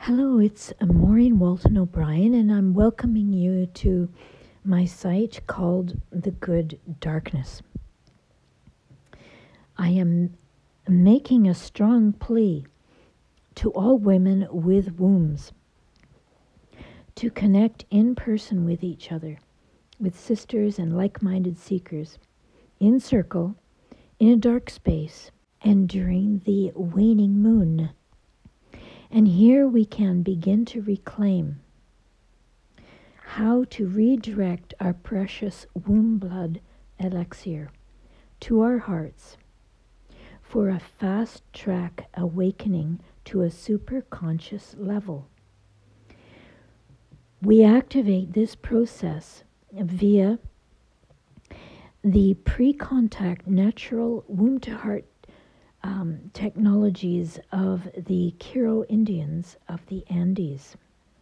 Hello, it's Maureen Walton O'Brien, and I'm welcoming you to my site called The Good Darkness. I am making a strong plea to all women with wombs to connect in person with each other, with sisters and like-minded seekers, in circle, in a dark space, and during the waning moon. And here we can begin to reclaim how to redirect our precious womb blood elixir to our hearts for a fast-track awakening to a superconscious level. We activate this process via the pre-contact natural womb-to-heart technologies of the Q'ero Indians of the Andes.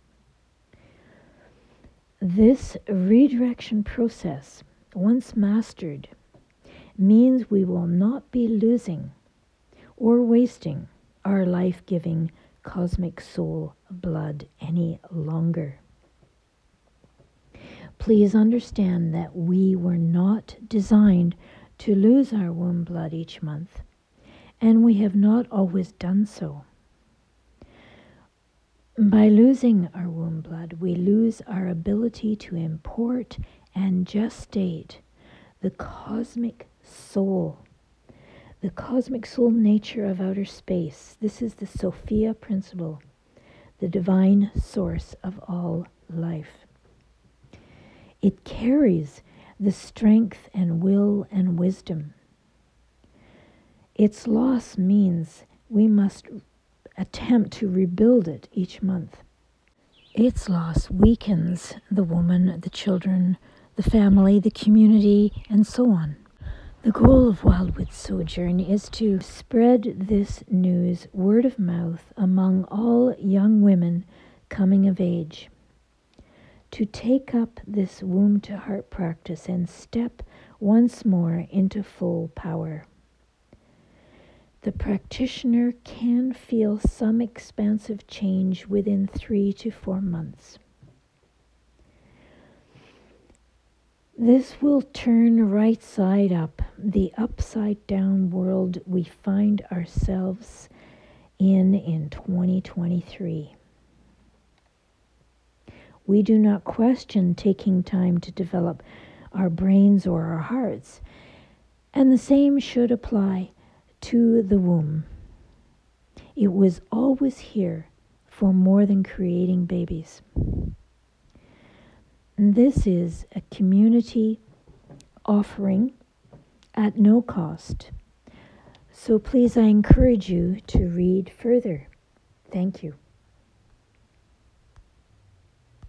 This redirection process, once mastered, means we will not be losing or wasting our life-giving cosmic soul blood any longer. Please understand that we were not designed to lose our womb blood each month, and we have not always done so. By losing our womb blood, we lose our ability to import and gestate the cosmic soul nature of outer space. This is the Sophia principle, the divine source of all life. It carries the strength and will and wisdom. Its loss means we must attempt to rebuild it each month. Its loss weakens the woman, the children, the family, the community, and so on. The goal of Wildwood Sojourn is to spread this news word of mouth among all young women coming of age, to take up this womb-to-heart practice and step once more into full power. The practitioner can feel some expansive change within 3 to 4 months. This will turn right side up the upside down world we find ourselves in 2023. We do not question taking time to develop our brains or our hearts, and the same should apply to the womb. It was always here for more than creating babies. This is a community offering at no cost. So please, I encourage you to read further. Thank you.